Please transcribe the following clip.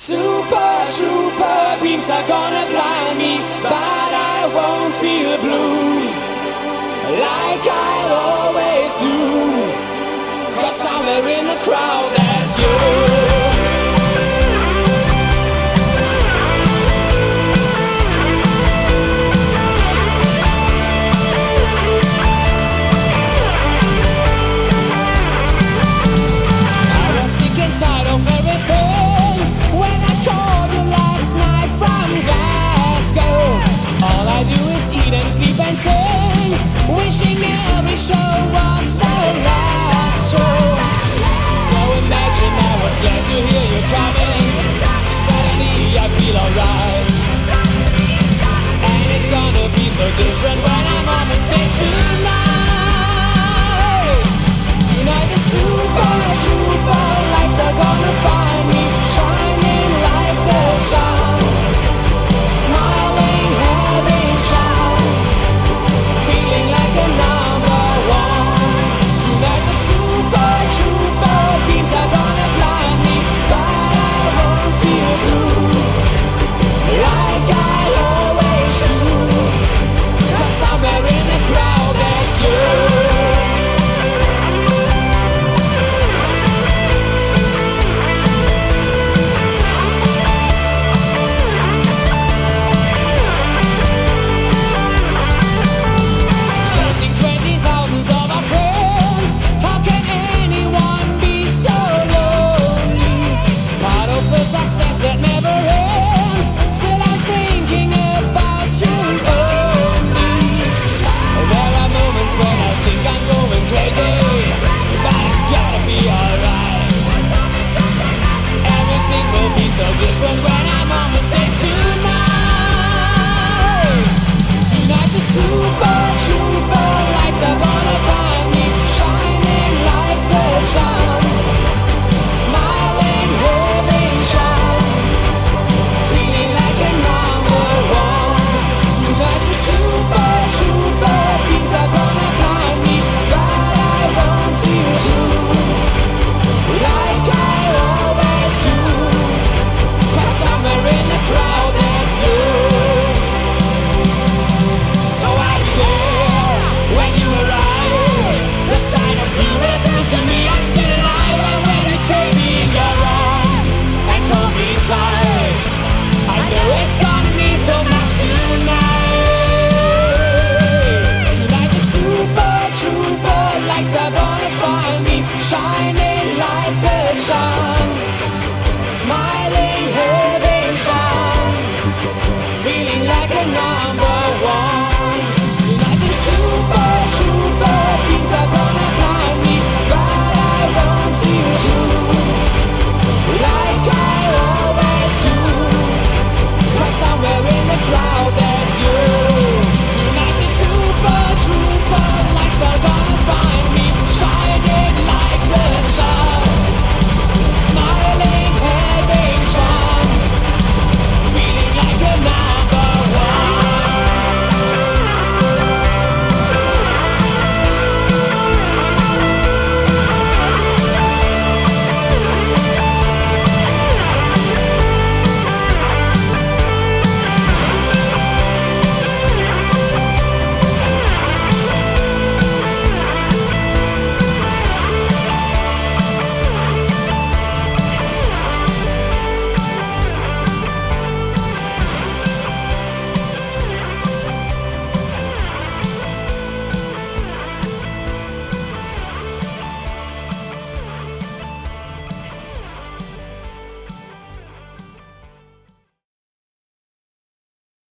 Super trooper beams are gonna blind me, but I won't feel blue like I always do, 'cause somewhere in the crowd there's you. Tired of everything when I called you last night from Glasgow. All I do is eat and sleep and sing, wishing every show was the last show. So imagine I was glad to hear you coming. Suddenly I feel alright, and it's gonna be so different when I'm on the stage tonight. Tonight the super trooper lights are gonna find me, shining like the sun, smiling, having fun, feeling like a number one. Tonight the super trooper beams are gonna blind me, but I won't feel blue like I always do, 'cause somewhere in the crowd there's you. Success that never ends.